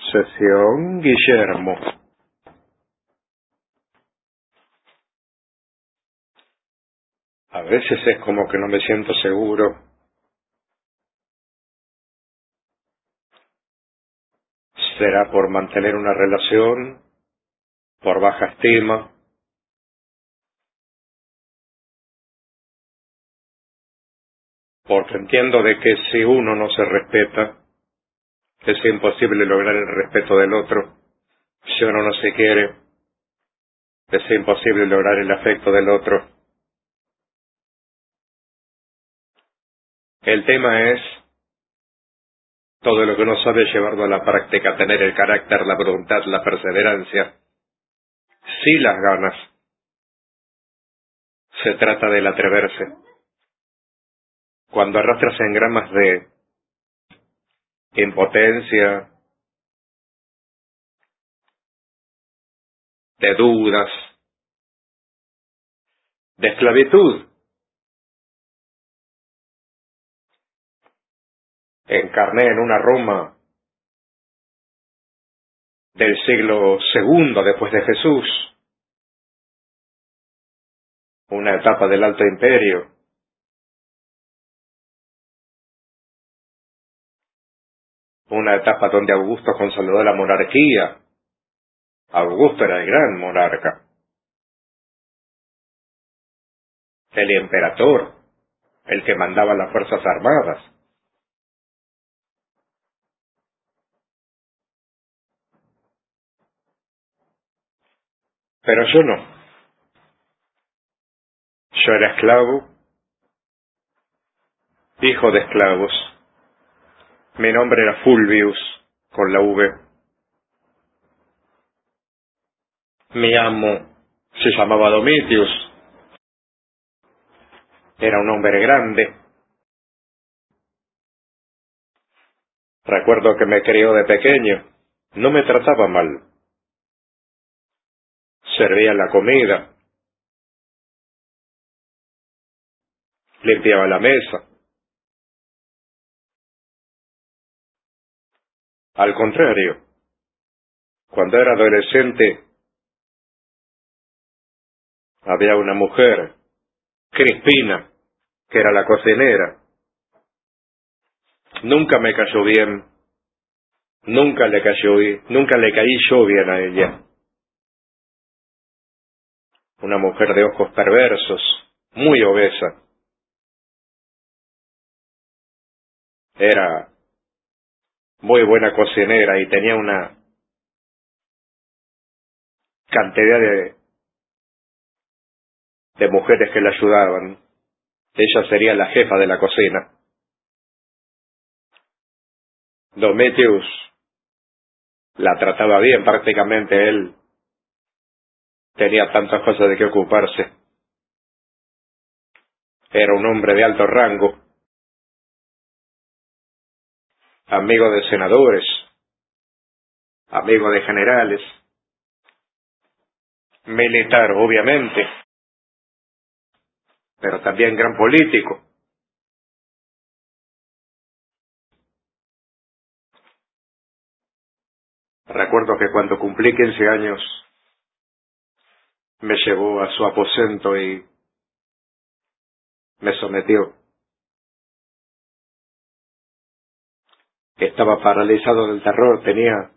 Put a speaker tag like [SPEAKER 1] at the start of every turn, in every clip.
[SPEAKER 1] Sesión Guillermo. A veces es como que no me siento seguro. ¿Será por mantener una relación? ¿Por baja estima? Porque entiendo de que si uno no se respeta, es imposible lograr el respeto del otro. Si uno no se quiere, es imposible lograr el afecto del otro. El tema es todo lo que uno sabe llevarlo a la práctica, tener el carácter, la voluntad, la perseverancia. Sí, las ganas. Se trata del atreverse. Cuando arrastras engramas de impotencia, de dudas, de esclavitud, encarné en una Roma del siglo II después de Jesús, una etapa del Alto Imperio, una etapa donde Augusto consolidó la monarquía. Augusto era el gran monarca, el emperador, el que mandaba las fuerzas armadas. Pero yo no. Yo era esclavo, hijo de esclavos. Mi nombre era Fulvius, con la V. Mi amo se llamaba Domitius. Era un hombre grande. Recuerdo que me crió de pequeño. No me trataba mal. Servía la comida. Limpiaba la mesa. Al contrario, cuando era adolescente, había una mujer, Crispina, que era la cocinera. Nunca me cayó bien. Nunca le caí yo bien a ella. Una mujer de ojos perversos, muy obesa. Era muy buena cocinera y tenía una cantidad de mujeres que la ayudaban. Ella sería la jefa de la cocina. Domitius la trataba bien, prácticamente él tenía tantas cosas de qué ocuparse. Era un hombre de alto rango, amigo de senadores, amigo de generales, militar obviamente, pero también gran político. Recuerdo que cuando cumplí 15 años me llevó a su aposento y me sometió. Estaba paralizado del terror, tenía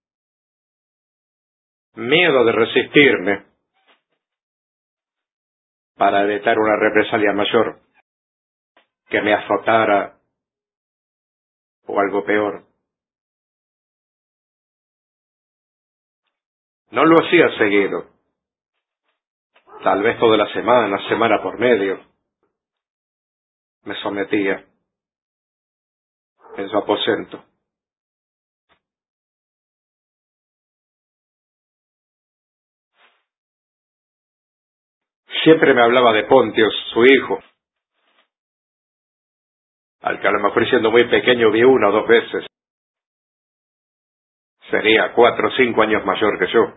[SPEAKER 1] miedo de resistirme para evitar una represalia mayor, que me azotara o algo peor. No lo hacía seguido, tal vez toda la semana, semana por medio. Me sometía en su aposento. Siempre me hablaba de Pontius, su hijo, al que a lo mejor siendo muy pequeño vi 1 o 2 veces. Sería 4 o 5 años mayor que yo.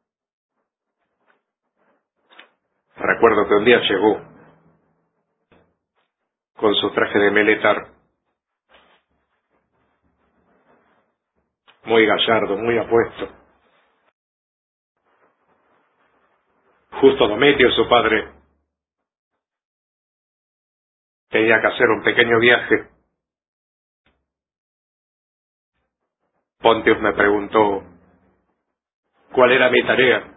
[SPEAKER 1] Recuerdo que un día llegó con su traje de militar. muy gallardo, muy apuesto. Justo Domitio, su padre, tenía que hacer un pequeño viaje. Pontius me preguntó cuál era mi tarea.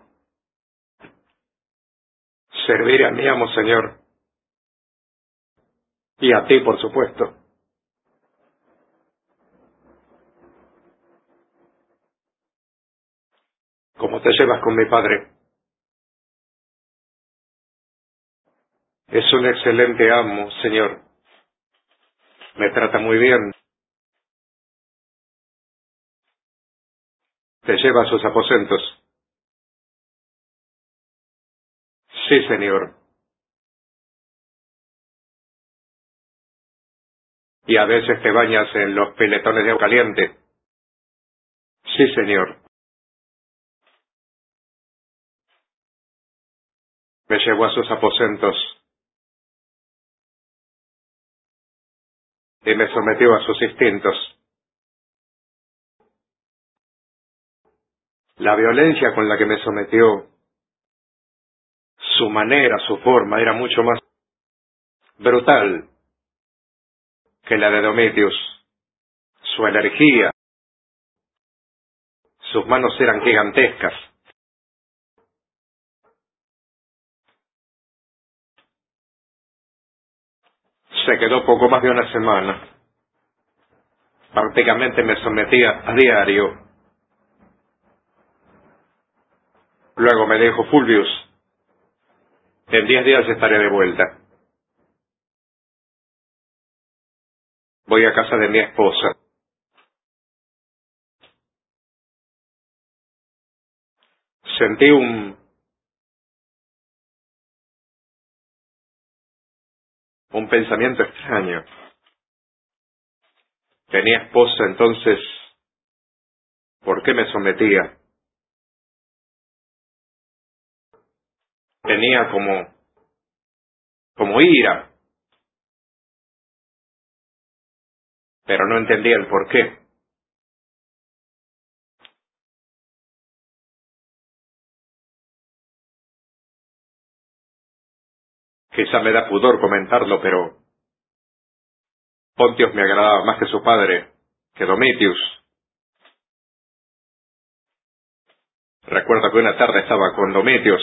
[SPEAKER 1] Servir a mi amo, Señor, y a ti, por supuesto. ¿Cómo te llevas con mi padre? Es un excelente amo, Señor. Me trata muy bien. ¿Te lleva a sus aposentos? Sí, Señor. ¿Y a veces te bañas en los piletones de agua caliente? Sí, Señor. Me llevó a sus aposentos y me sometió a sus instintos. La violencia con la que me sometió, su manera, su forma, era mucho más brutal que la de Domitius. Su energía, sus manos eran gigantescas. Se quedó poco más de una semana. Prácticamente me sometía a diario. Luego me dijo: Fulvius, en 10 días estaré de vuelta. Voy a casa de mi esposa. Sentí un pensamiento extraño. Tenía esposa, entonces, ¿por qué me sometía? Tenía como ira, pero no entendía el por qué. Quizá me da pudor comentarlo, pero Pontius me agradaba más que su padre, que Domitius. Recuerdo que una tarde estaba con Domitius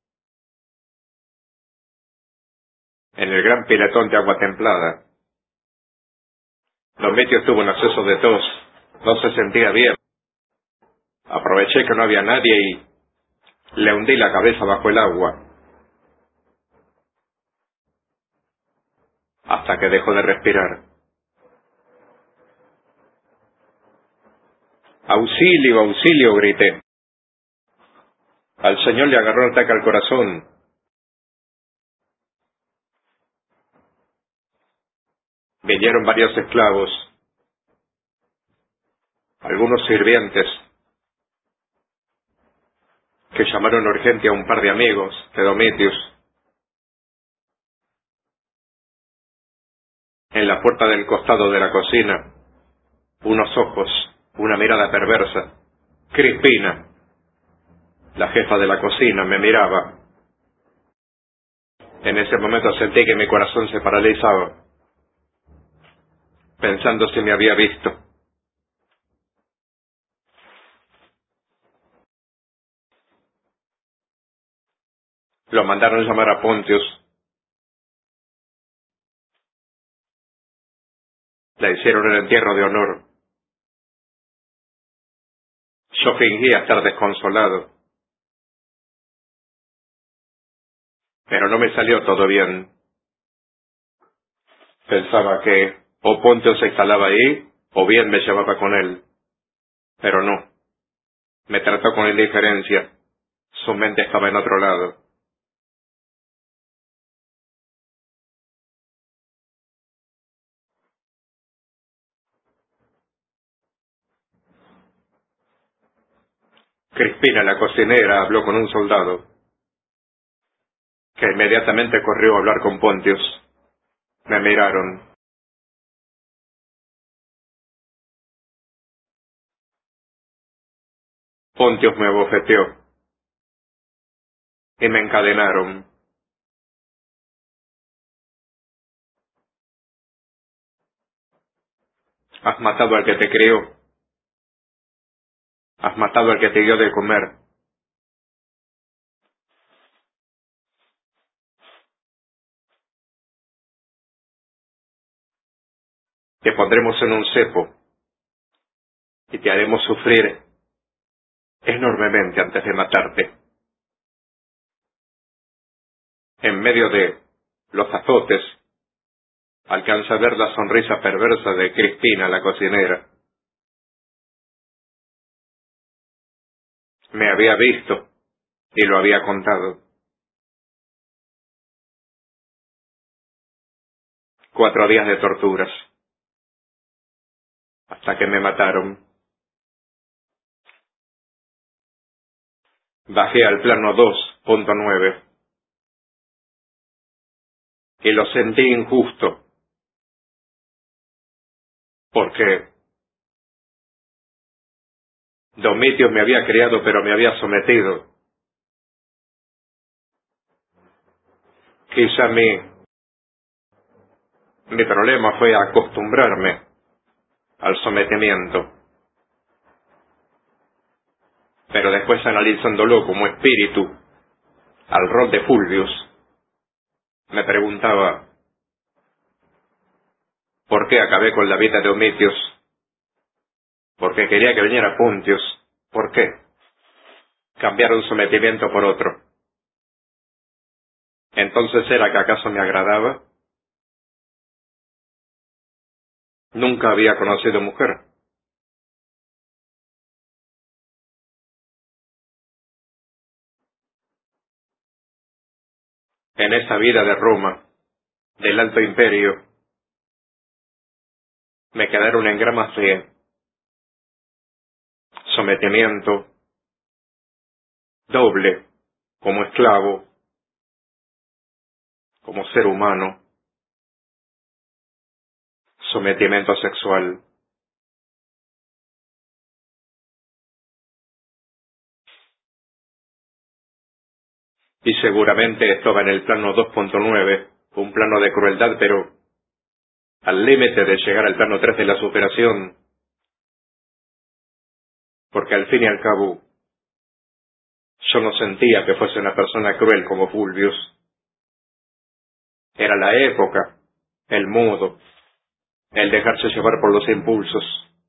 [SPEAKER 1] en el gran piletón de agua templada. Domitius tuvo un acceso de tos, no se sentía bien. Aproveché que no había nadie y le hundí la cabeza bajo el agua, hasta que dejó de respirar. ¡Auxilio, auxilio!, grité. Al señor le agarró el ataque al corazón. Vinieron varios esclavos, algunos sirvientes, que llamaron urgente a un par de amigos de Domitius. En la puerta del costado de la cocina, unos ojos, una mirada perversa. Crispina, la jefa de la cocina, me miraba. En ese momento sentí que mi corazón se paralizaba, pensando si me había visto. Lo mandaron llamar a Pontius. Le hicieron el entierro de honor. Yo fingía estar desconsolado, pero no me salió todo bien. Pensaba que o Pontius se instalaba ahí, o bien me llevaba con él. Pero no. Me trató con indiferencia. Su mente estaba en otro lado. Crispina, la cocinera, habló con un soldado, que inmediatamente corrió a hablar con Pontius. Me miraron. Pontius me abofeteó y me encadenaron. Has matado al que te crió. Has matado al que te dio de comer. Te pondremos en un cepo y te haremos sufrir enormemente antes de matarte. En medio de los azotes, alcanza a ver la sonrisa perversa de Cristina, la cocinera. Me había visto y lo había contado. 4 días de torturas, hasta que me mataron. Bajé al plano 2.9 y lo sentí injusto, porque Domitios me había criado pero me había sometido. Quizá mi problema fue acostumbrarme al sometimiento, pero después, analizándolo como espíritu, al rol de Fulvius, me preguntaba, ¿por qué acabé con la vida de Domitios? ¿Por qué quería que viniera Pontius? ¿Por qué cambiar un sometimiento por otro? Entonces, ¿era que acaso me agradaba? Nunca había conocido mujer. En esa vida de Roma, del Alto Imperio, me quedaron engramas de sometimiento doble, como esclavo, como ser humano, sometimiento sexual. Y seguramente estaba en el plano 2.9, un plano de crueldad, pero al límite de llegar al plano 3 de la superación, porque al fin y al cabo, yo no sentía que fuese una persona cruel como Fulvius. Era la época, el modo, el dejarse llevar por los impulsos.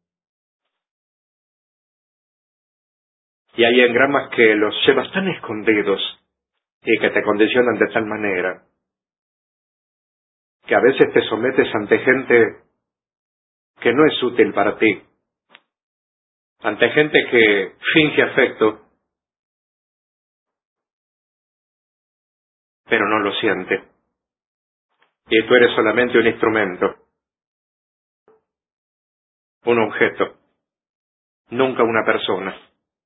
[SPEAKER 1] Y hay engramas que los llevas tan escondidos y que te condicionan de tal manera que a veces te sometes ante gente que no es útil para ti, ante gente que finge afecto, pero no lo siente. Y tú eres solamente un instrumento, un objeto, nunca una persona.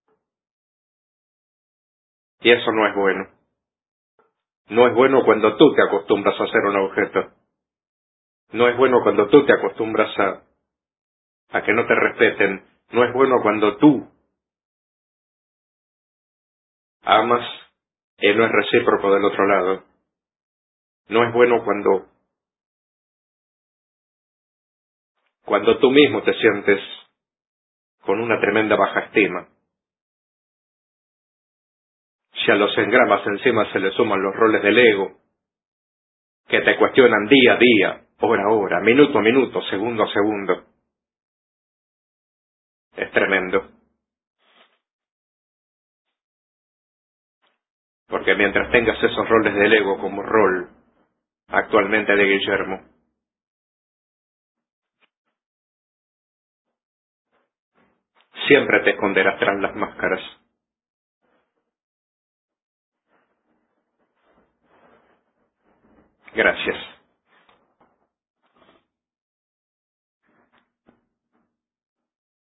[SPEAKER 1] Y eso no es bueno. No es bueno cuando tú te acostumbras a ser un objeto. No es bueno cuando tú te acostumbras a que no te respeten. No es bueno cuando tú amas y no es recíproco del otro lado. No es bueno cuando tú mismo te sientes con una tremenda baja estima. Si a los engramas encima se le suman los roles del ego, que te cuestionan día a día, hora a hora, minuto a minuto, segundo a segundo, es tremendo. Porque mientras tengas esos roles del ego como rol actualmente de Guillermo, siempre te esconderás tras las máscaras. Gracias.